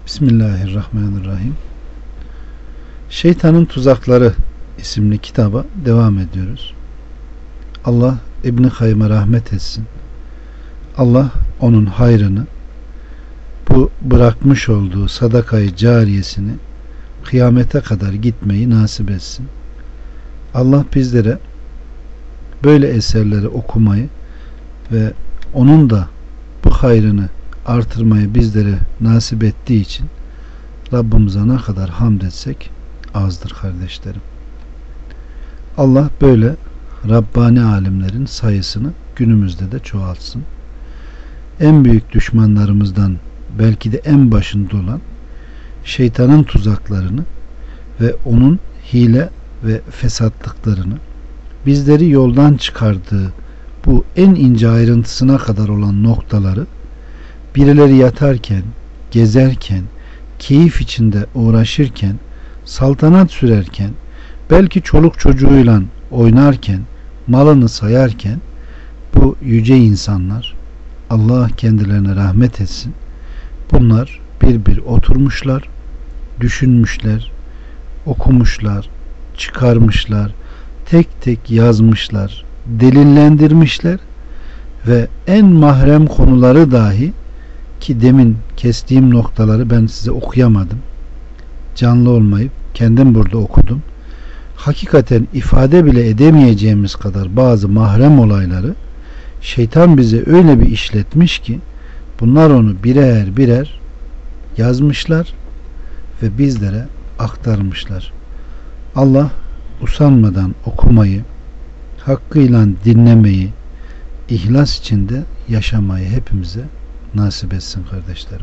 Bismillahirrahmanirrahim. Şeytanın Tuzakları isimli kitaba devam ediyoruz. Allah İbn-i Kayyım'a rahmet etsin. Allah onun hayrını, bu bırakmış olduğu sadakayı cariyesini kıyamete kadar gitmeyi nasip etsin. Allah bizlere böyle eserleri okumayı ve onun da bu hayrını artırmayı bizlere nasip ettiği için Rabbimize ne kadar hamd etsek azdır kardeşlerim. Allah böyle Rabbani alimlerin sayısını günümüzde de çoğaltsın. En büyük düşmanlarımızdan belki de en başında olan şeytanın tuzaklarını ve onun hile ve fesatlıklarını, bizleri yoldan çıkardığı bu en ince ayrıntısına kadar olan noktaları birileri yatarken, gezerken, keyif içinde uğraşırken, saltanat sürerken, belki çoluk çocuğuyla oynarken, malını sayarken bu yüce insanlar, Allah kendilerine rahmet etsin, bunlar bir bir oturmuşlar, düşünmüşler, okumuşlar, çıkarmışlar, tek tek yazmışlar, delillendirmişler ve en mahrem konuları dahi, ki demin kestiğim noktaları ben size okuyamadım, canlı olmayıp kendim burada okudum, hakikaten ifade bile edemeyeceğimiz kadar bazı mahrem olayları şeytan bize öyle bir işletmiş ki bunlar onu birer birer yazmışlar ve bizlere aktarmışlar. Allah usanmadan okumayı, hakkıyla dinlemeyi, ihlas içinde yaşamayı hepimize nasip etsin kardeşlerim.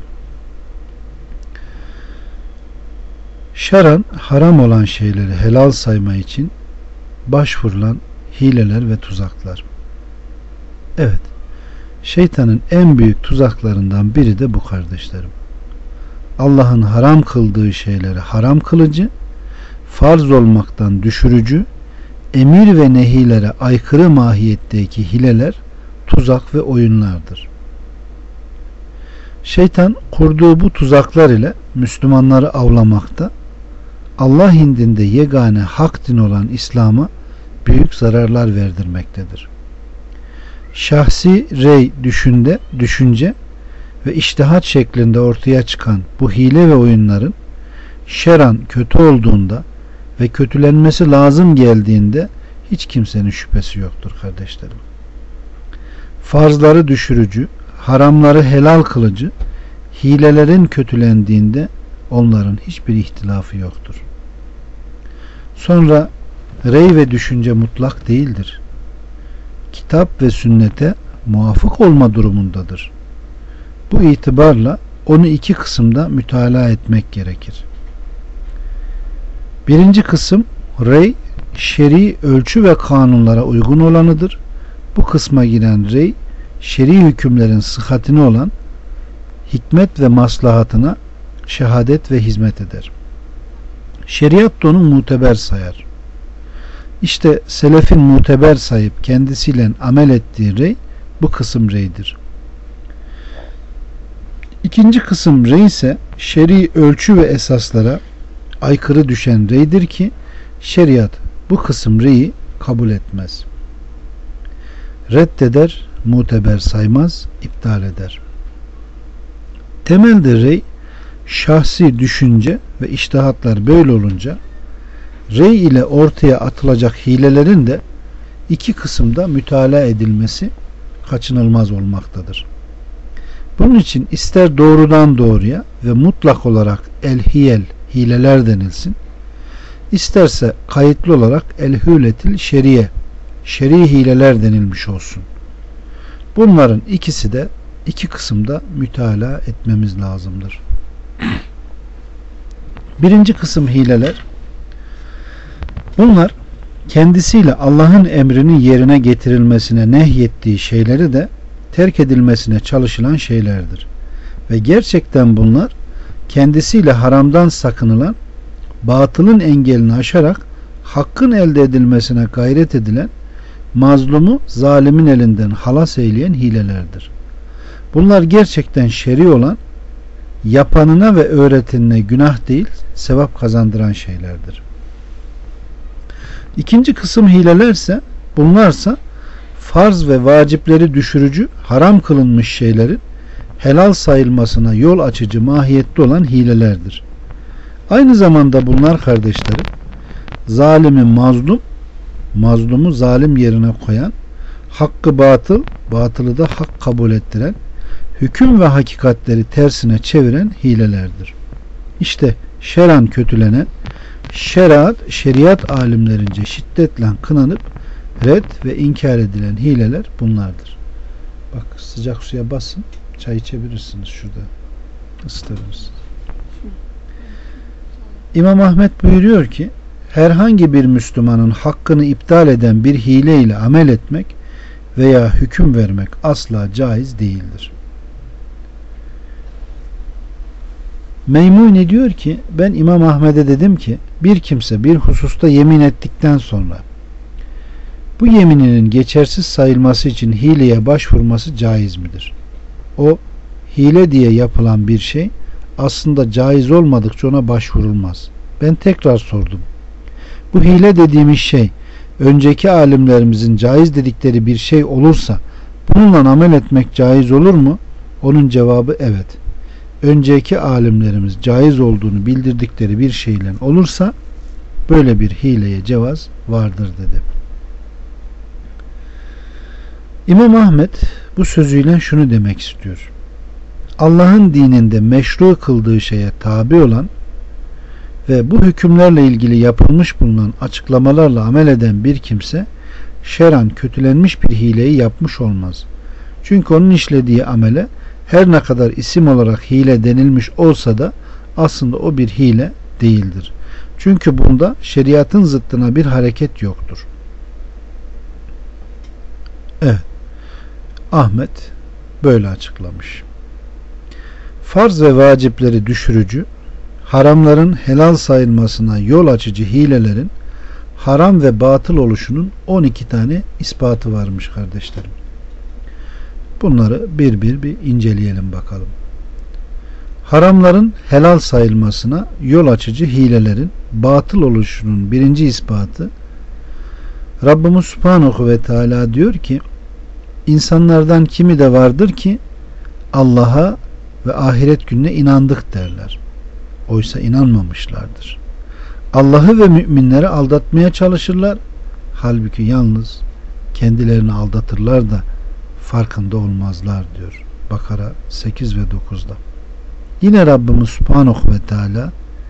Şer'an haram olan şeyleri helal sayma için başvurulan hileler ve tuzaklar. Evet, şeytanın en büyük tuzaklarından biri de bu kardeşlerim. Allah'ın haram kıldığı şeyleri haram kılıcı, farz olmaktan düşürücü, emir ve nehilere aykırı mahiyetteki hileler, tuzak ve oyunlardır. Şeytan kurduğu bu tuzaklar ile Müslümanları avlamakta, Allah indinde yegane hak din olan İslam'a büyük zararlar verdirmektedir. Şahsi rey, düşünce ve içtihat şeklinde ortaya çıkan bu hile ve oyunların şer'an kötü olduğunda ve kötülenmesi lazım geldiğinde hiç kimsenin şüphesi yoktur kardeşlerim. Farzları düşürücü, haramları helal kılıcı hilelerin kötülendiğinde onların hiçbir ihtilafı yoktur. Sonra rey ve düşünce mutlak değildir. Kitap ve sünnete muvafık olma durumundadır. Bu itibarla onu iki kısımda mütalaa etmek gerekir. Birinci kısım rey, şer'i ölçü ve kanunlara uygun olanıdır. Bu kısma giren rey, şer'i hükümlerin sıhhatine olan hikmet ve maslahatına şehadet ve hizmet eder. Şeriat da onu muteber sayar. İşte selefin muteber sayıp kendisiyle amel ettiği rey bu kısım reydir. İkinci kısım rey ise şer'i ölçü ve esaslara aykırı düşen reydir ki şeriat bu kısım reyi kabul etmez. Reddeder, muteber saymaz, iptal eder. Temelde rey, şahsi düşünce ve içtihatlar böyle olunca rey ile ortaya atılacak hilelerin de iki kısımda mütalaa edilmesi kaçınılmaz olmaktadır. Bunun için ister doğrudan doğruya ve mutlak olarak el-hiyel hileler denilsin, isterse kayıtlı olarak el-hületil şeriye şer'i hileler denilmiş olsun. Bunların ikisi de iki kısımda mütalaa etmemiz lazımdır. Birinci kısım hileler, bunlar kendisiyle Allah'ın emrinin yerine getirilmesine nehyettiği şeyleri de terk edilmesine çalışılan şeylerdir. Ve gerçekten bunlar kendisiyle haramdan sakınılan, batılın engelini aşarak hakkın elde edilmesine gayret edilen, mazlumu zalimin elinden halas eyleyen hilelerdir. Bunlar gerçekten şer'i olan yapanına ve öğretenine günah değil, sevap kazandıran şeylerdir. İkinci kısım hilelerse, bunlarsa farz ve vacipleri düşürücü, haram kılınmış şeylerin helal sayılmasına yol açıcı mahiyette olan hilelerdir. Aynı zamanda bunlar kardeşlerim, zalimi mazlum, mazlumu zalim yerine koyan, hakkı batıl, batılı da hak kabul ettiren, hüküm ve hakikatleri tersine çeviren hilelerdir. İşte şer'an kötülenen, şeriat alimlerince şiddetle kınanıp red ve inkar edilen hileler bunlardır. Bak, sıcak suya basın, çay içebilirsiniz şurada. Isıtabilirsiniz. İmam Ahmet buyuruyor ki, herhangi bir Müslümanın hakkını iptal eden bir hile ile amel etmek veya hüküm vermek asla caiz değildir. Meymune diyor ki, ben İmam Ahmet'e dedim ki, bir kimse bir hususta yemin ettikten sonra bu yemininin geçersiz sayılması için hileye başvurması caiz midir? O, hile diye yapılan bir şey aslında caiz olmadıkça ona başvurulmaz. Ben tekrar sordum. Bu hile dediğimiz şey önceki alimlerimizin caiz dedikleri bir şey olursa bununla amel etmek caiz olur mu? Onun cevabı evet. Önceki alimlerimiz caiz olduğunu bildirdikleri bir şeyle olursa böyle bir hileye cevaz vardır dedi. İmam Ahmet bu sözüyle şunu demek istiyor. Allah'ın dininde meşru kıldığı şeye tabi olan ve bu hükümlerle ilgili yapılmış bulunan açıklamalarla amel eden bir kimse şer'an kötülenmiş bir hileyi yapmış olmaz. Çünkü onun işlediği amele her ne kadar isim olarak hile denilmiş olsa da aslında o bir hile değildir. Çünkü bunda şeriatın zıttına bir hareket yoktur. Evet. Ahmet böyle açıklamış. Farz ve vacipleri düşürücü, haramların helal sayılmasına yol açıcı hilelerin haram ve batıl oluşunun 12 tane ispatı varmış kardeşlerim. Bunları bir inceleyelim bakalım. Haramların helal sayılmasına yol açıcı hilelerin batıl oluşunun birinci ispatı, Rabbimiz Subhanahu ve Teala diyor ki, insanlardan kimi de vardır ki Allah'a ve ahiret gününe inandık derler. Oysa inanmamışlardır. Allah'ı ve müminleri aldatmaya çalışırlar. Halbuki yalnız kendilerini aldatırlar da farkında olmazlar diyor. Bakara 8 ve 9'da. Yine Rabbimiz Subhanahu ve Teala,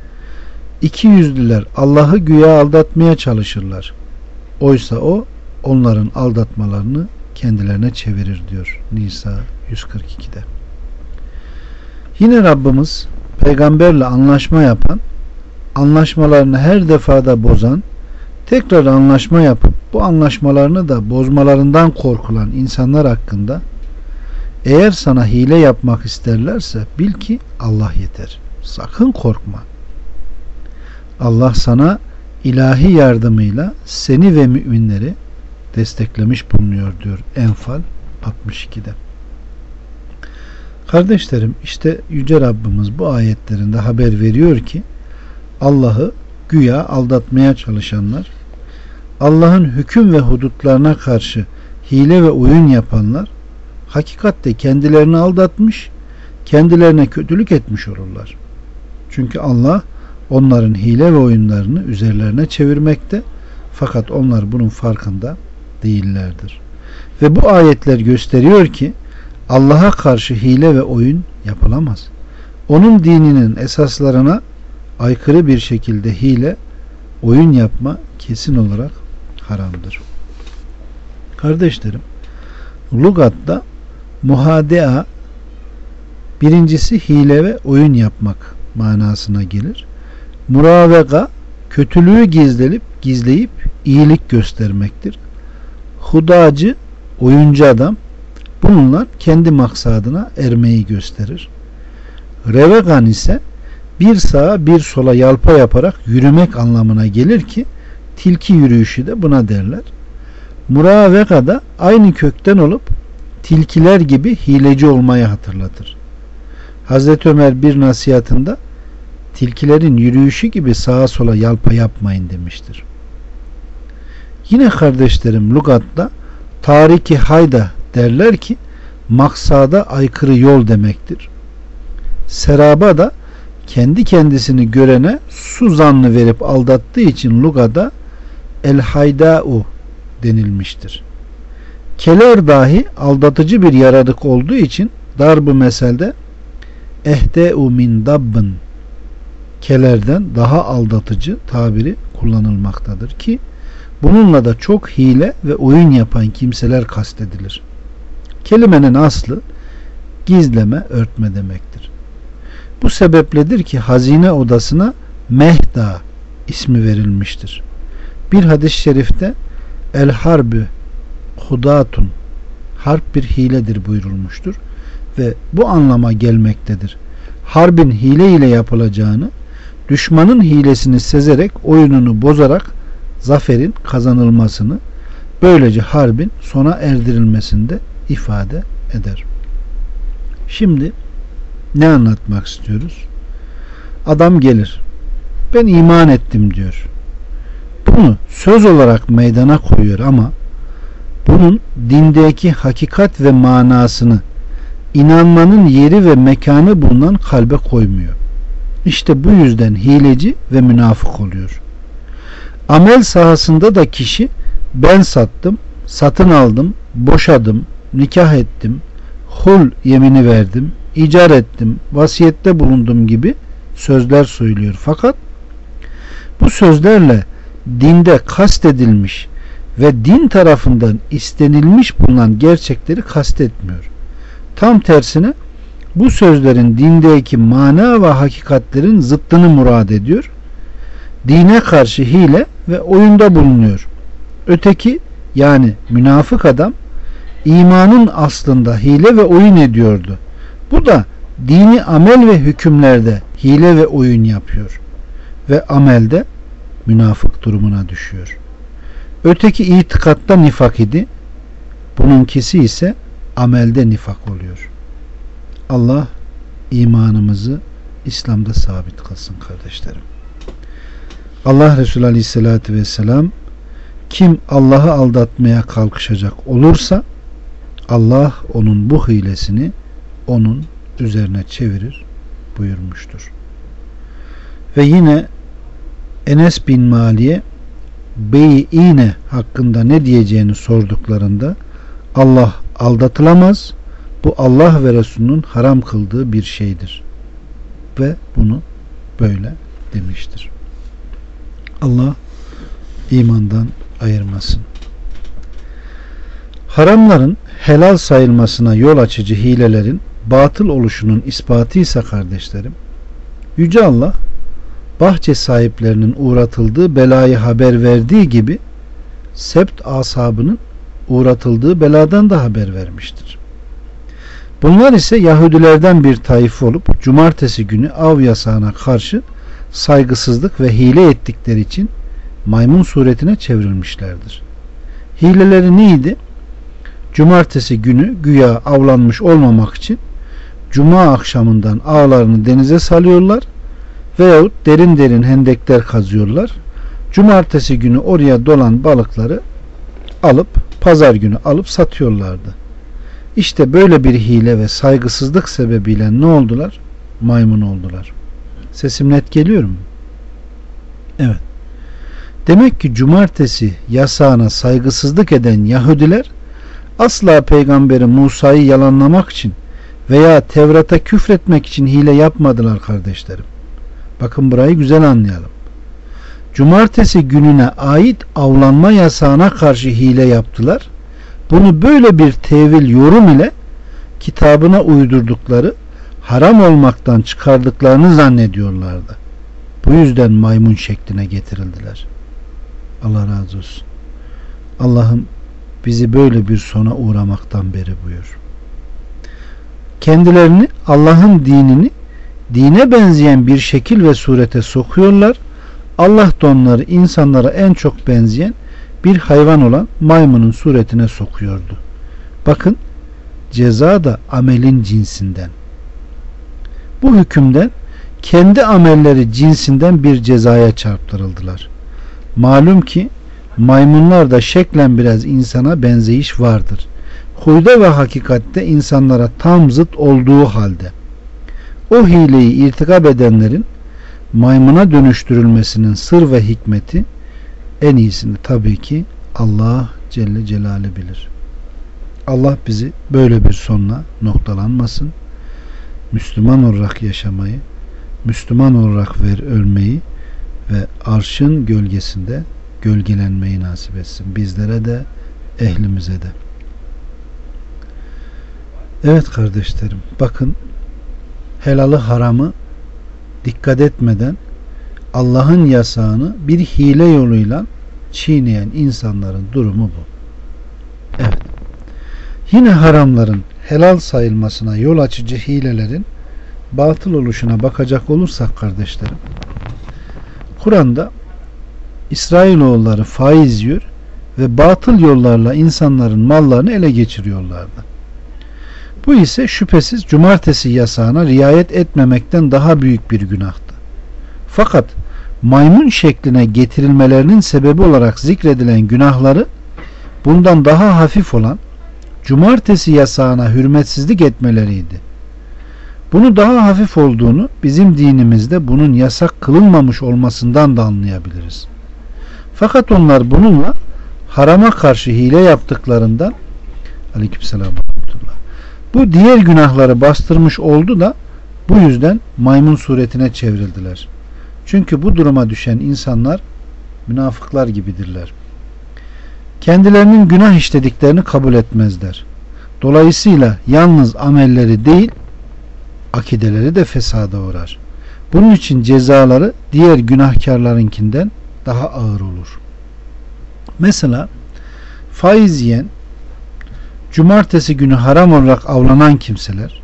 İkiyüzlüler Allah'ı güya aldatmaya çalışırlar. Oysa o onların aldatmalarını kendilerine çevirir diyor. Nisa 142'de. Yine Rabbimiz peygamberle anlaşma yapan, anlaşmalarını her defada bozan, tekrar anlaşma yapıp bu anlaşmalarını da bozmalarından korkulan insanlar hakkında, eğer sana hile yapmak isterlerse bil ki Allah yeter. Sakın korkma. Allah sana ilahi yardımıyla seni ve müminleri desteklemiş bulunuyor diyor Enfal 62'de. Kardeşlerim, işte Yüce Rabbimiz bu ayetlerinde haber veriyor ki Allah'ı güya aldatmaya çalışanlar, Allah'ın hüküm ve hudutlarına karşı hile ve oyun yapanlar hakikatte kendilerini aldatmış, kendilerine kötülük etmiş olurlar. Çünkü Allah onların hile ve oyunlarını üzerlerine çevirmekte, fakat onlar bunun farkında değillerdir. Ve bu ayetler gösteriyor ki Allah'a karşı hile ve oyun yapılamaz. Onun dininin esaslarına aykırı bir şekilde hile, oyun yapma kesin olarak haramdır. Kardeşlerim, lugatta muhadea birincisi hile ve oyun yapmak manasına gelir. Muravega kötülüğü gizleyip iyilik göstermektir. Hudacı oyuncu adam, bunlar kendi maksadına ermeyi gösterir. Revegan ise bir sağa bir sola yalpa yaparak yürümek anlamına gelir ki tilki yürüyüşü de buna derler. Muravega da aynı kökten olup tilkiler gibi hileci olmayı hatırlatır. Hazreti Ömer bir nasihatında tilkilerin yürüyüşü gibi sağa sola yalpa yapmayın demiştir. Yine kardeşlerim lügatta tariki hayda derler ki maksada aykırı yol demektir. Seraba da kendi kendisini görene su zannı verip aldattığı için lugada el hayda'u denilmiştir. Keler dahi aldatıcı bir yaratık olduğu için darb-ı meselde ehde'u min dabbın kelerden daha aldatıcı tabiri kullanılmaktadır ki bununla da çok hile ve oyun yapan kimseler kastedilir. Kelimenin aslı gizleme, örtme demektir. Bu sebepledir ki hazine odasına Mehda ismi verilmiştir. Bir hadis-i şerifte el harbü hudatun harp bir hiledir buyurulmuştur ve bu anlama gelmektedir. Harbin hile ile yapılacağını, düşmanın hilesini sezerek oyununu bozarak zaferin kazanılmasını, böylece harbin sona erdirilmesinde ifade eder. Şimdi ne anlatmak istiyoruz? Adam gelir, ben iman ettim diyor. Bunu söz olarak meydana koyuyor ama bunun dindeki hakikat ve manasını, inanmanın yeri ve mekanı bulunan kalbe koymuyor. İşte bu yüzden hileci ve münafık oluyor. Amel sahasında da kişi ben sattım, satın aldım, boşadım, nikah ettim, hul yemini verdim, icar ettim, vasiyette bulundum gibi sözler söylüyor. Fakat bu sözlerle dinde kastedilmiş ve din tarafından istenilmiş bulunan gerçekleri kastetmiyor. Tam tersine bu sözlerin dindeki mana ve hakikatlerin zıttını murad ediyor. Dine karşı hile ve oyunda bulunuyor. Öteki yani münafık adam imanın aslında hile ve oyun ediyordu. Bu da dini amel ve hükümlerde hile ve oyun yapıyor ve amelde münafık durumuna düşüyor. Öteki itikatta nifak idi. Bununkisi ise amelde nifak oluyor. Allah imanımızı İslam'da sabit kılsın kardeşlerim. Allah Resulü Aleyhisselatü Vesselam kim Allah'ı aldatmaya kalkışacak olursa Allah onun bu hilesini onun üzerine çevirir buyurmuştur. Ve yine Enes bin Mali'ye bey'ine hakkında ne diyeceğini sorduklarında Allah aldatılamaz, bu Allah ve Resulünün haram kıldığı bir şeydir ve bunu böyle demiştir. Allah imandan ayırmasın. Haramların helal sayılmasına yol açıcı hilelerin batıl oluşunun ispatı ise kardeşlerim, Yüce Allah bahçe sahiplerinin uğratıldığı belayı haber verdiği gibi Sebt ashabının uğratıldığı beladan da haber vermiştir. Bunlar ise Yahudilerden bir taife olup cumartesi günü av yasağına karşı saygısızlık ve hile ettikleri için maymun suretine çevrilmişlerdir. Hileleri neydi? Cumartesi günü güya avlanmış olmamak için cuma akşamından ağlarını denize salıyorlar veyahut derin derin hendekler kazıyorlar. Cumartesi günü oraya dolan balıkları alıp pazar günü alıp satıyorlardı. İşte böyle bir hile ve saygısızlık sebebiyle ne oldular? Maymun oldular. Sesim net geliyor mu? Evet. Demek ki cumartesi yasağına saygısızlık eden Yahudiler asla Peygamberi Musa'yı yalanlamak için veya Tevrat'a küfretmek için hile yapmadılar kardeşlerim. Bakın burayı güzel anlayalım. Cumartesi gününe ait avlanma yasağına karşı hile yaptılar. Bunu böyle bir tevil yorum ile kitabına uydurdukları, haram olmaktan çıkardıklarını zannediyorlardı. Bu yüzden maymun şekline getirildiler. Allah razı olsun. Allah'ım bizi böyle bir sona uğramaktan beri buyur. Kendilerini Allah'ın dinini dine benzeyen bir şekil ve surete sokuyorlar. Allah da onları insanlara en çok benzeyen bir hayvan olan maymunun suretine sokuyordu. Bakın ceza da amelin cinsinden. Bu hükümden kendi amelleri cinsinden bir cezaya çarptırıldılar. Malum ki maymunlar da şeklen biraz insana benzeyiş vardır. Huyda ve hakikatte insanlara tam zıt olduğu halde o hileyi irtikab edenlerin maymuna dönüştürülmesinin sır ve hikmeti en iyisini tabii ki Allah Celle Celaluhu bilir. Allah bizi böyle bir sonla noktalanmasın. Müslüman olarak yaşamayı, Müslüman olarak ölmeyi ve arşın gölgesinde gölgelenmeyi nasip etsin. Bizlere de, ehlimize de. Evet kardeşlerim, bakın helalı haramı dikkat etmeden Allah'ın yasağını bir hile yoluyla çiğneyen insanların durumu bu. Evet. Yine haramların helal sayılmasına yol açıcı hilelerin batıl oluşuna bakacak olursak kardeşlerim, Kur'an'da İsrailoğulları faiz yiyor ve batıl yollarla insanların mallarını ele geçiriyorlardı. Bu ise şüphesiz cumartesi yasağına riayet etmemekten daha büyük bir günahtı. Fakat maymun şekline getirilmelerinin sebebi olarak zikredilen günahları bundan daha hafif olan cumartesi yasağına hürmetsizlik etmeleriydi. Bunu daha hafif olduğunu bizim dinimizde bunun yasak kılınmamış olmasından da anlayabiliriz. Fakat onlar bununla harama karşı hile yaptıklarından aleykümselam bu diğer günahları bastırmış oldu da bu yüzden maymun suretine çevrildiler. Çünkü bu duruma düşen insanlar münafıklar gibidirler. Kendilerinin günah işlediklerini kabul etmezler. Dolayısıyla yalnız amelleri değil, akideleri de fesada uğrar. Bunun için cezaları diğer günahkarlarınkinden daha ağır olur. Mesela faiz yiyen, cumartesi günü haram olarak avlanan kimseler,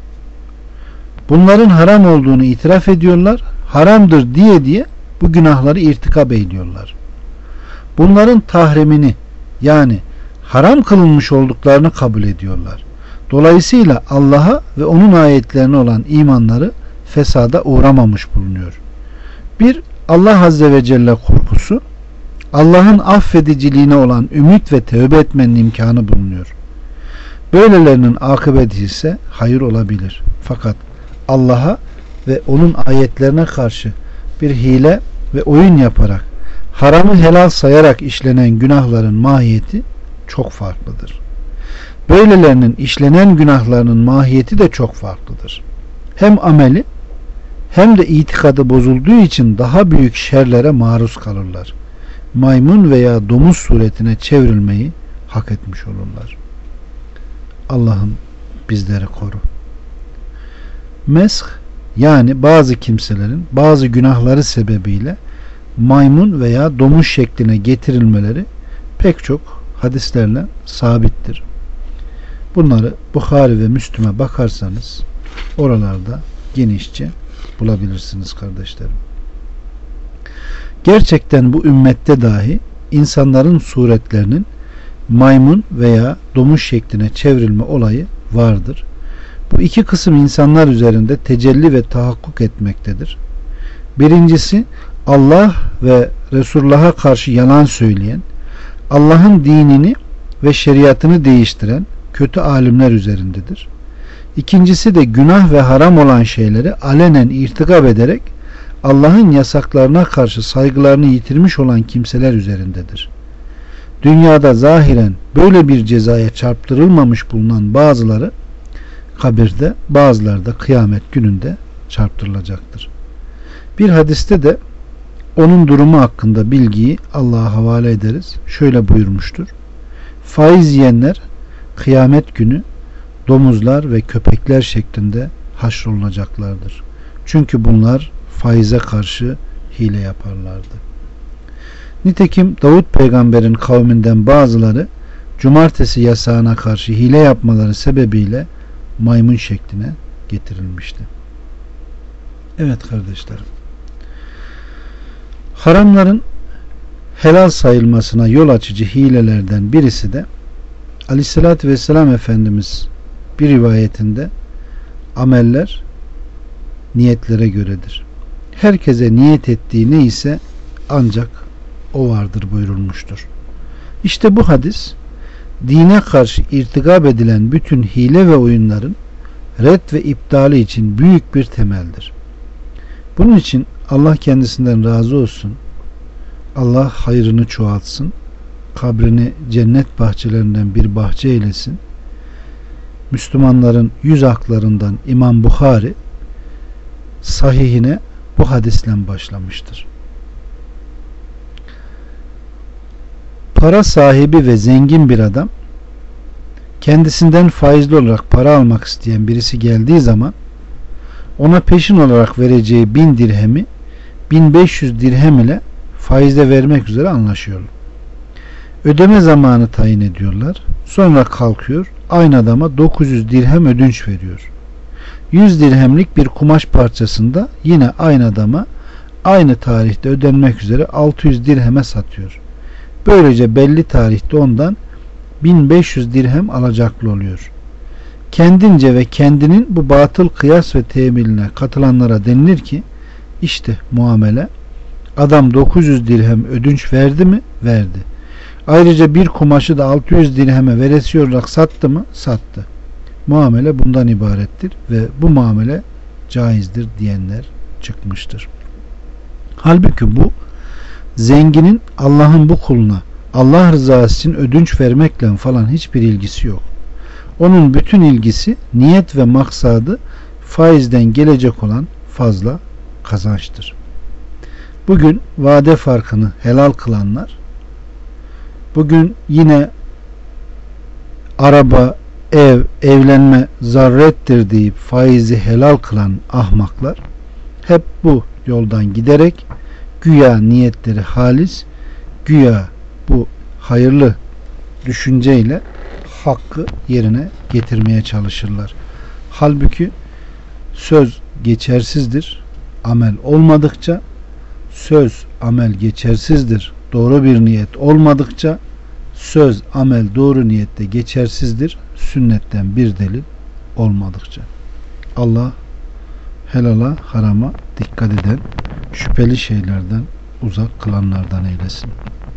bunların haram olduğunu itiraf ediyorlar, haramdır diye bu günahları irtikab ediyorlar. Bunların tahrimini, yani haram kılınmış olduklarını kabul ediyorlar. Dolayısıyla Allah'a ve onun ayetlerine olan imanları fesada uğramamış bulunuyor. Bir, Allah Azze ve Celle korkusu, Allah'ın affediciliğine olan ümit ve tövbe etmenin imkanı bulunuyor. Böylelerinin akıbeti ise hayır olabilir. Fakat Allah'a ve onun ayetlerine karşı bir hile ve oyun yaparak haramı helal sayarak işlenen günahların mahiyeti çok farklıdır. Böylelerinin işlenen günahlarının mahiyeti de çok farklıdır. Hem ameli hem de itikadı bozulduğu için daha büyük şerlere maruz kalırlar. Maymun veya domuz suretine çevrilmeyi hak etmiş olurlar. Allah'ım bizleri koru. Mesh, yani bazı kimselerin bazı günahları sebebiyle maymun veya domuz şekline getirilmeleri pek çok hadislerle sabittir. Bunları Bukhari ve Müslüm'e bakarsanız oralarda genişçe bulabilirsiniz kardeşlerim. Gerçekten bu ümmette dahi insanların suretlerinin maymun veya domuz şekline çevrilme olayı vardır. Bu iki kısım insanlar üzerinde tecelli ve tahakkuk etmektedir. Birincisi Allah ve Resulullah'a karşı yalan söyleyen, Allah'ın dinini ve şeriatını değiştiren kötü alimler üzerindedir. İkincisi de günah ve haram olan şeyleri alenen irtikab ederek Allah'ın yasaklarına karşı saygılarını yitirmiş olan kimseler üzerindedir. Dünyada zahiren böyle bir cezaya çarptırılmamış bulunan bazıları kabirde, bazıları da kıyamet gününde çarptırılacaktır. Bir hadiste de onun durumu hakkında bilgiyi Allah'a havale ederiz. Şöyle buyurmuştur: faiz yiyenler kıyamet günü domuzlar ve köpekler şeklinde haşrolunacaklardır. Çünkü bunlar faize karşı hile yaparlardı. Nitekim Davut peygamberin kavminden bazıları cumartesi yasağına karşı hile yapmaları sebebiyle maymun şekline getirilmişti. Evet kardeşlerim, haramların helal sayılmasına yol açıcı hilelerden birisi de Aleyhisselatü Vesselam Efendimiz bir rivayetinde ameller niyetlere göredir. Herkese niyet ettiği ne ise ancak o vardır buyurulmuştur. İşte bu hadis dine karşı irtikab edilen bütün hile ve oyunların red ve iptali için büyük bir temeldir. Bunun için Allah kendisinden razı olsun. Allah hayrını çoğaltsın. Kabrini cennet bahçelerinden bir bahçe eylesin. Müslümanların 100 haklarından İmam Buhari sahihine bu hadisle başlamıştır. Para sahibi ve zengin bir adam kendisinden faizli olarak para almak isteyen birisi geldiği zaman ona peşin olarak vereceği 1000 dirhemi 1500 dirhem ile faizle vermek üzere anlaşıyor. Ödeme zamanı tayin ediyorlar. Sonra kalkıyor aynı adama 900 dirhem ödünç veriyor. 100 dirhemlik bir kumaş parçasında yine aynı adama aynı tarihte ödenmek üzere 600 dirheme satıyor. Böylece belli tarihte ondan 1500 dirhem alacaklı oluyor. Kendince ve kendinin bu batıl kıyas ve temiline katılanlara denilir ki işte muamele, adam 900 dirhem ödünç verdi mi? Verdi. Ayrıca bir kumaşı da 600 dirheme veresiye olarak sattı mı? Sattı. Muamele bundan ibarettir ve bu muamele caizdir diyenler çıkmıştır. Halbuki bu zenginin Allah'ın bu kuluna Allah rızası için ödünç vermekle falan hiçbir ilgisi yok. Onun bütün ilgisi niyet ve maksadı faizden gelecek olan fazla kazançtır. Bugün vade farkını helal kılanlar, bugün yine araba, ev, evlenme zarrettir deyip faizi helal kılan ahmaklar hep bu yoldan giderek güya niyetleri halis, güya bu hayırlı düşünceyle hakkı yerine getirmeye çalışırlar. Halbuki söz geçersizdir, amel olmadıkça, söz amel geçersizdir, doğru bir niyet olmadıkça, söz amel doğru niyette geçersizdir, sünnetten bir delil olmadıkça. Allah helala harama dikkat eden, şüpheli şeylerden uzak kılanlardan eylesin.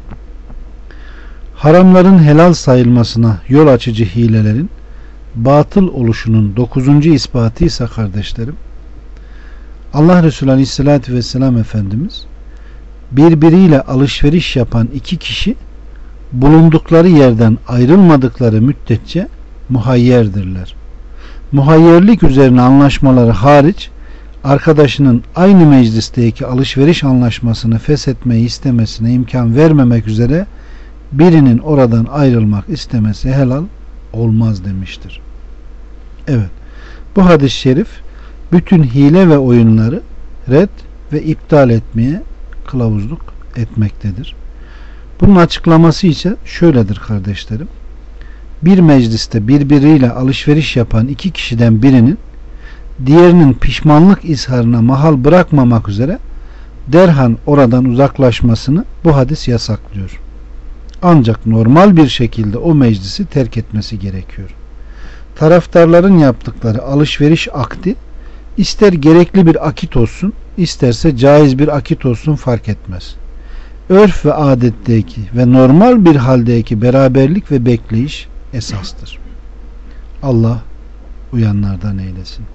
Haramların helal sayılmasına yol açıcı hilelerin batıl oluşunun 9. ispatı ise kardeşlerim, Allah Resulü Aleyhisselatü Vesselam Efendimiz birbiriyle alışveriş yapan iki kişi bulundukları yerden ayrılmadıkları müddetçe muhayyerdirler. Muhayyerlik üzerine anlaşmaları hariç arkadaşının aynı meclisteki alışveriş anlaşmasını feshetmeyi istemesine imkan vermemek üzere birinin oradan ayrılmak istemesi helal olmaz demiştir. Evet, bu hadis-i şerif bütün hile ve oyunları red ve iptal etmeye kılavuzluk etmektedir. Bunun açıklaması ise şöyledir kardeşlerim. Bir mecliste birbiriyle alışveriş yapan iki kişiden birinin diğerinin pişmanlık izharına mahal bırakmamak üzere derhal oradan uzaklaşmasını bu hadis yasaklıyor. Ancak normal bir şekilde o meclisi terk etmesi gerekiyor. Taraftarların yaptıkları alışveriş akdi ister gerekli bir akit olsun, isterse caiz bir akit olsun fark etmez. Örf ve adetteki ve normal bir haldeki beraberlik ve bekleyiş esastır. Allah uyanlardan eylesin.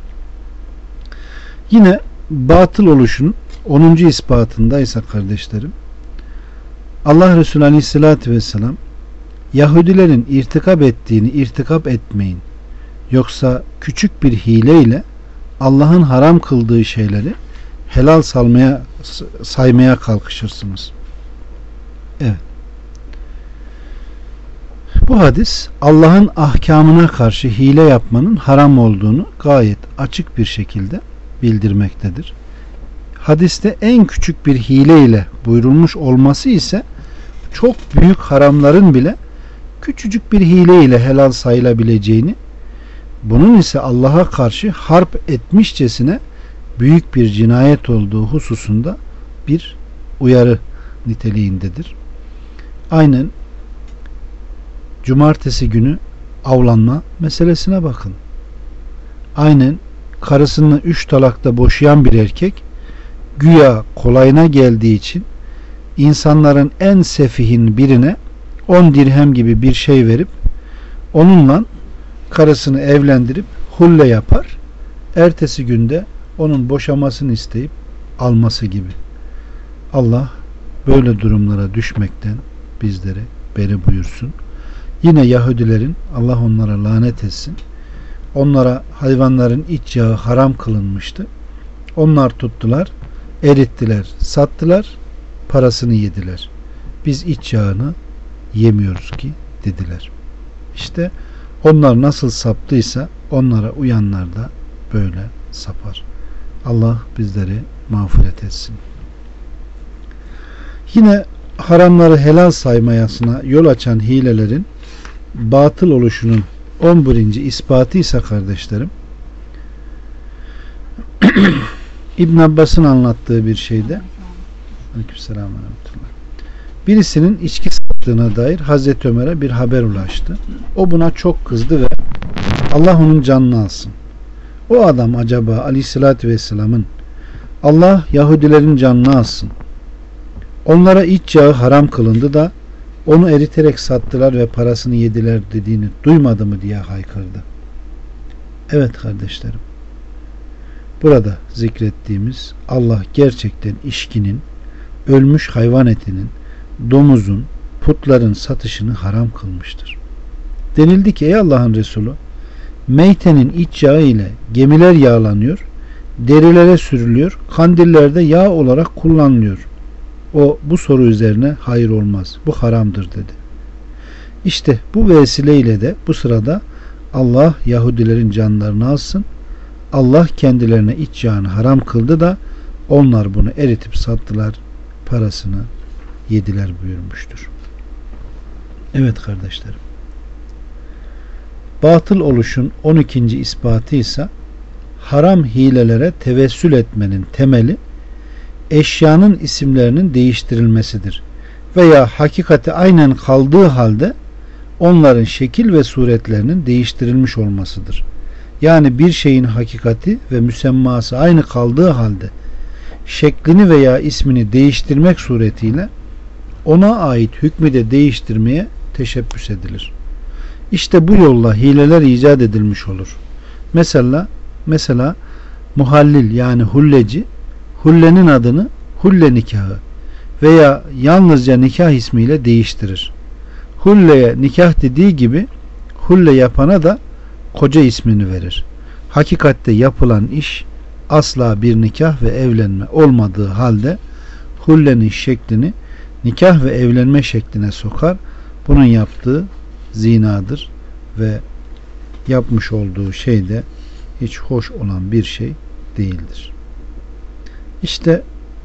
Yine batıl oluşun 10. ispatındaysa kardeşlerim, Allah Resulü Aleyhisselatü Vesselam Yahudilerin irtikap ettiğini irtikap etmeyin, yoksa küçük bir hileyle Allah'ın haram kıldığı şeyleri helal saymaya kalkışırsınız. Evet. Bu hadis Allah'ın ahkamına karşı hile yapmanın haram olduğunu gayet açık bir şekilde bildirmektedir. Hadiste en küçük bir hile ile buyurulmuş olması ise çok büyük haramların bile küçücük bir hile ile helal sayılabileceğini, bunun ise Allah'a karşı harp etmişçesine büyük bir cinayet olduğu hususunda bir uyarı niteliğindedir. Aynen cumartesi günü avlanma meselesine bakın. Aynen karısını 3 talakta boşayan bir erkek güya kolayına geldiği için insanların en sefihin birine 10 dirhem gibi bir şey verip onunla karısını evlendirip hulle yapar. Ertesi günde onun boşamasını isteyip alması gibi. Allah böyle durumlara düşmekten bizleri beri buyursun. Yine Yahudilerin, Allah onlara lanet etsin, onlara hayvanların iç yağı haram kılınmıştı. Onlar tuttular, erittiler, sattılar, parasını yediler. Biz iç yağını yemiyoruz ki dediler. İşte onlar nasıl saptıysa onlara uyanlar da böyle sapar. Allah bizleri mağfiret etsin. Yine haramları helal saymayasına yol açan hilelerin batıl oluşunun 11. ispatı ise kardeşlerim, İbn Abbas'ın anlattığı bir şeyde, Aleykümselam ve Rahmetullah, birisinin içki sattığına dair Hazreti Ömer'e bir haber ulaştı. O buna çok kızdı ve Allah onun canını alsın. O adam acaba Aleyhisselatü Vesselam'ın Allah Yahudilerin canını alsın, onlara iç yağı haram kılındı da onu eriterek sattılar ve parasını yediler dediğini duymadı mı diye haykırdı. Evet kardeşlerim, burada zikrettiğimiz Allah gerçekten içkinin, ölmüş hayvan etinin, domuzun, putların satışını haram kılmıştır. Denildi ki ey Allah'ın Resulü, meytenin iç yağı ile gemiler yağlanıyor, derilere sürülüyor, kandillerde yağ olarak kullanılıyor. O bu soru üzerine hayır olmaz, bu haramdır dedi. İşte bu vesileyle de bu sırada Allah Yahudilerin canlarını alsın, Allah kendilerine iç yağını haram kıldı da onlar bunu eritip sattılar, parasını yediler buyurmuştur. Evet kardeşlerim, batıl oluşun 12. ispatı ise haram hilelere tevessül etmenin temeli eşyanın isimlerinin değiştirilmesidir veya hakikati aynen kaldığı halde onların şekil ve suretlerinin değiştirilmiş olmasıdır. Yani bir şeyin hakikati ve müsemması aynı kaldığı halde şeklini veya ismini değiştirmek suretiyle ona ait hükmü de değiştirmeye teşebbüs edilir. İşte bu yolla hileler icat edilmiş olur. Mesela muhallil yani hulleci hullenin adını hulle nikahı veya yalnızca nikah ismiyle değiştirir. Hulleye nikah dediği gibi hulle yapana da koca ismini verir. Hakikatte yapılan iş asla bir nikah ve evlenme olmadığı halde hullenin şeklini nikah ve evlenme şekline sokar. Bunun yaptığı zinadır ve yapmış olduğu şey de hiç hoş olan bir şey değildir. İşte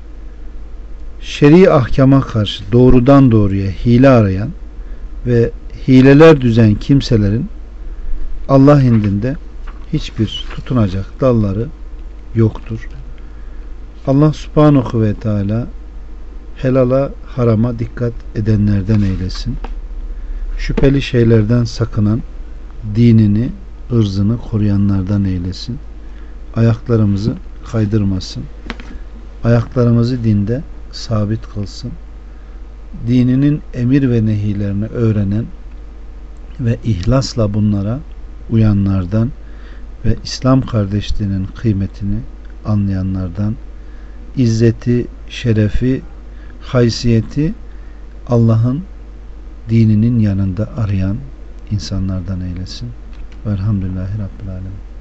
şer'i ahkama karşı doğrudan doğruya hile arayan ve hileler düzen kimselerin Allah indinde hiçbir tutunacak dalları yoktur. Allah subhanahu ve teala helala harama dikkat edenlerden eylesin. Şüpheli şeylerden sakınan, dinini, ırzını koruyanlardan eylesin. Ayaklarımızı kaydırmasın. Ayaklarımızı dinde sabit kılsın. Dininin emir ve nehilerini öğrenen ve ihlasla bunlara uyanlardan ve İslam kardeşliğinin kıymetini anlayanlardan, izzeti, şerefi, haysiyeti Allah'ın dininin yanında arayan insanlardan eylesin. Velhamdülillahi Rabbil Alemin.